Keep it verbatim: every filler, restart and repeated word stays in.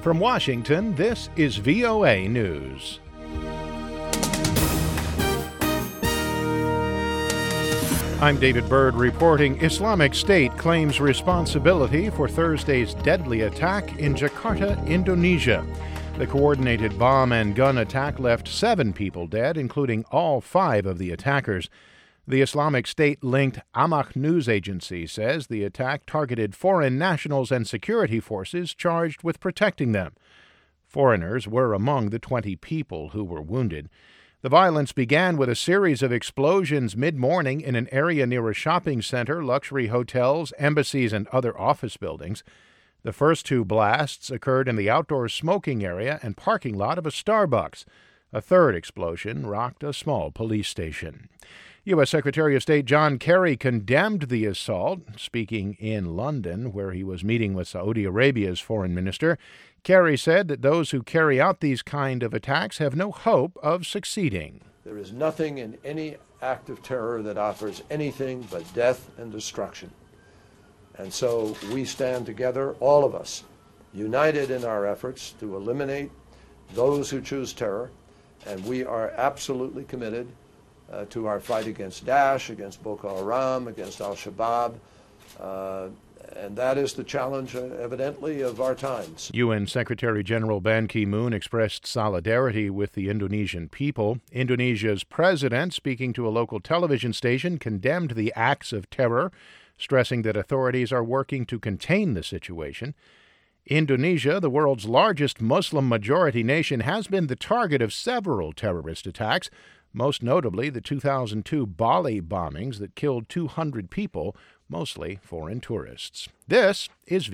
From Washington, this is V O A News. I'm David Byrd reporting. Islamic State claims responsibility for Thursday's deadly attack in Jakarta, Indonesia. The coordinated bomb and gun attack left seven people dead, including all five of the attackers. The Islamic State-linked Amaq news agency says the attack targeted foreign nationals and security forces charged with protecting them. Foreigners were among the twenty people who were wounded. The violence began with a series of explosions mid-morning in an area near a shopping center, luxury hotels, embassies, and other office buildings. The first two blasts occurred in the outdoor smoking area and parking lot of a Starbucks. A third explosion rocked a small police station. U S. Secretary of State John Kerry condemned the assault. Speaking in London, where he was meeting with Saudi Arabia's foreign minister, Kerry said that those who carry out these kind of attacks have no hope of succeeding. There is nothing in any act of terror that offers anything but death and destruction. And so we stand together, all of us, united in our efforts to eliminate those who choose terror, and we are absolutely committed Uh, to our fight against Daesh, against Boko Haram, against Al-Shabaab, uh, and that is the challenge, uh, evidently, of our times. U N. Secretary General Ban Ki-moon expressed solidarity with the Indonesian people. Indonesia's president, speaking to a local television station, condemned the acts of terror, stressing that authorities are working to contain the situation. Indonesia, the world's largest Muslim-majority nation, has been the target of several terrorist attacks, most notably the two thousand two Bali bombings that killed two hundred people, mostly foreign tourists. This is